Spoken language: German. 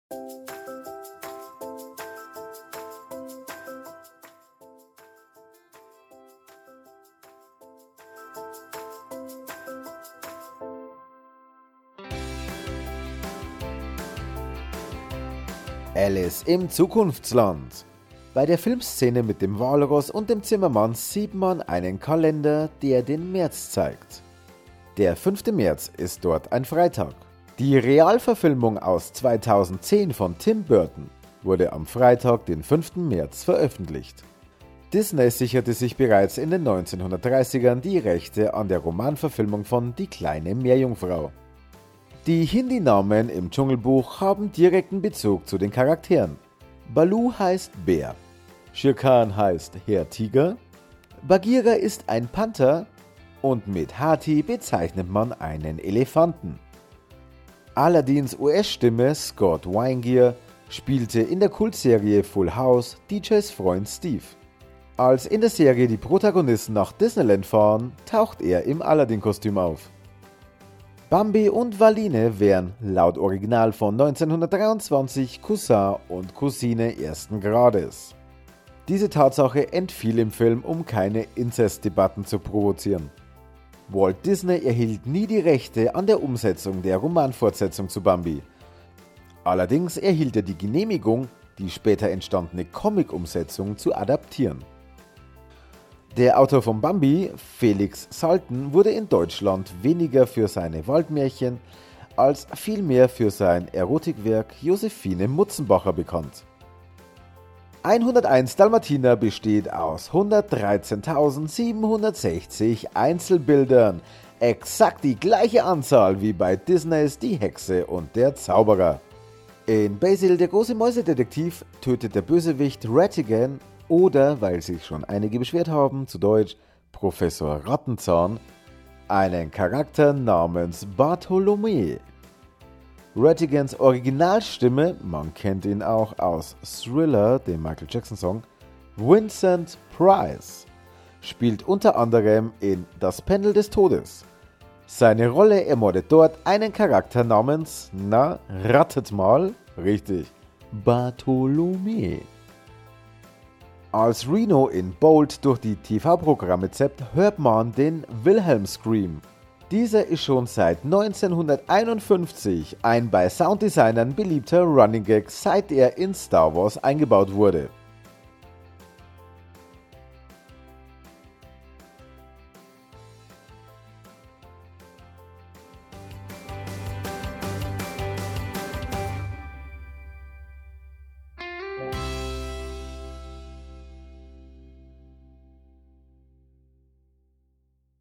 Alice im Zukunftsland. Bei der Filmszene mit dem Walross und dem Zimmermann sieht man einen Kalender, der den März zeigt. Der 5. März ist dort ein Freitag. Die Realverfilmung aus 2010 von Tim Burton wurde am Freitag, den 5. März, veröffentlicht. Disney sicherte sich bereits in den 1930ern die Rechte an der Romanverfilmung von Die kleine Meerjungfrau. Die Hindi-Namen im Dschungelbuch haben direkten Bezug zu den Charakteren. Baloo heißt Bär, Shere Khan heißt Herr Tiger, Bagheera ist ein Panther und mit Hati bezeichnet man einen Elefanten. Aladdins US-Stimme Scott Weinger spielte in der Kultserie Full House DJs Freund Steve. Als in der Serie die Protagonisten nach Disneyland fahren, taucht er im Aladdin-Kostüm auf. Bambi und Waline wären laut Original von 1923 Cousin und Cousine ersten Grades. Diese Tatsache entfiel im Film, um keine Inzestdebatten zu provozieren. Walt Disney erhielt nie die Rechte an der Umsetzung der Romanfortsetzung zu Bambi. Allerdings erhielt er die Genehmigung, die später entstandene Comic-Umsetzung zu adaptieren. Der Autor von Bambi, Felix Salten, wurde in Deutschland weniger für seine Waldmärchen als vielmehr für sein Erotikwerk Josephine Mutzenbacher bekannt. 101 Dalmatiner besteht aus 113.760 Einzelbildern, exakt die gleiche Anzahl wie bei Disneys Die Hexe und der Zauberer. In Basil der große Mäusedetektiv tötet der Bösewicht Ratigan oder, weil sich schon einige beschwert haben, zu Deutsch Professor Rattenzahn, einen Charakter namens Bartholomew. Ratigans Originalstimme, man kennt ihn auch aus Thriller, dem Michael Jackson Song, Vincent Price, spielt unter anderem in Das Pendel des Todes. Seine Rolle ermordet dort einen Charakter namens, ratet mal, richtig, Bartholomew. Als Reno in Bolt durch die TV-Programme zappt, hört man den Wilhelm Scream. Dieser ist schon seit 1951 ein bei Sounddesignern beliebter Running Gag, seit er in Star Wars eingebaut wurde.